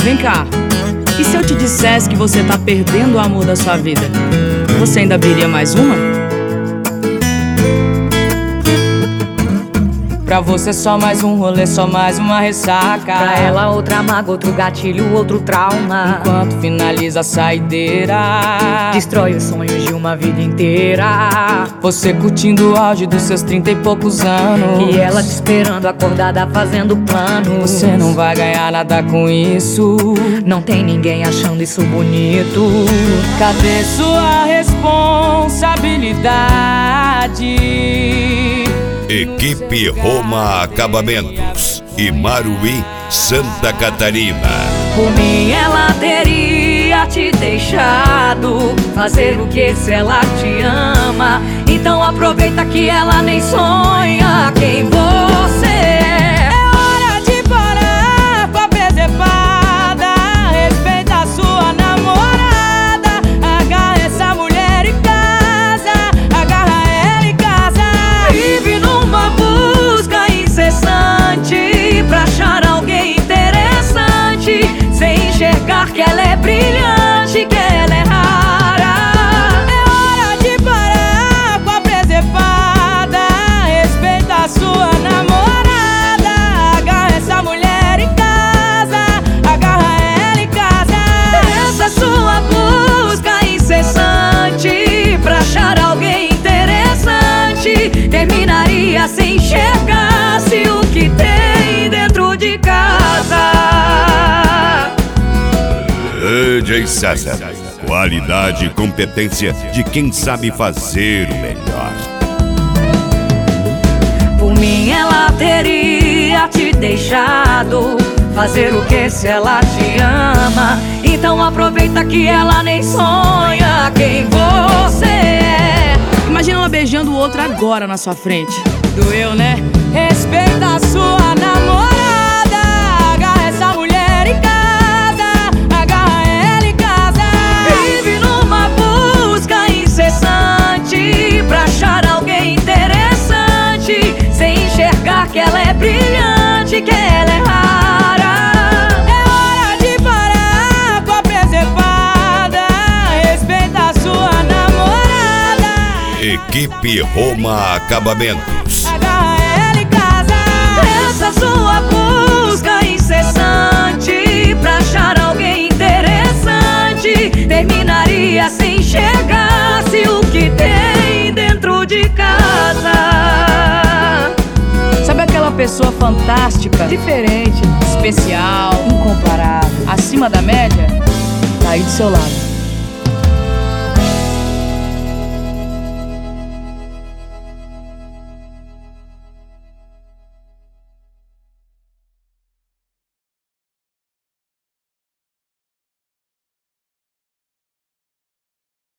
Vem cá, e se eu te dissesse que você tá perdendo o amor da sua vida? Você ainda abriria mais uma? Pra você só mais um rolê, só mais uma ressaca. Pra ela outra mágoa, outro gatilho, outro trauma. Enquanto finaliza a saideira, destrói os sonhos de uma vida inteira. Você curtindo o auge dos seus 30 e poucos anos, e ela te esperando acordada fazendo planos. Você não vai ganhar nada com isso. Não tem ninguém achando isso bonito. Cadê sua responsabilidade? Equipe Roma Acabamentos e Maruí, Santa Catarina. Por mim ela teria te deixado fazer o que se ela te ama. Então aproveita que ela nem sonha quem você é. É hora de parar com a presepada. Respeita a sua namorada. Agarra essa mulher em casa. Agarra ela em casa. Vive numa busca incessante pra achar alguém interessante, sem enxergar que ela é brilhante, que ela é rara. É hora de parar com a presepada. Respeita a sua namorada. Agarra essa mulher em casa. Agarra ela em casa. Essa sua busca incessante pra achar alguém interessante terminaria sem enxergar-se o que tem dentro de casa. DJ César, qualidade e competência de quem sabe fazer o melhor. Por mim ela teria te deixado fazer o que se ela te ama. Então aproveita que ela nem sonha quem você é. Imagina ela beijando o outro agora na sua frente. Doeu, né? Respeita a sua namorada. Agarra essa mulher em casa. Agarra ela em casa. Vive numa busca incessante pra achar alguém interessante, sem enxergar que ela é brilhante, que ela é rara. É hora de parar com a presepada. Respeita a sua namorada. Equipe Roma Acabamentos. Agarra ela em casa. Essa sua busca incessante pra achar alguém interessante terminaria sem enxergar-se o que tem dentro de casa. Sabe aquela pessoa fantástica, Diferente, especial, incomparável, acima da média? Tá aí do seu lado.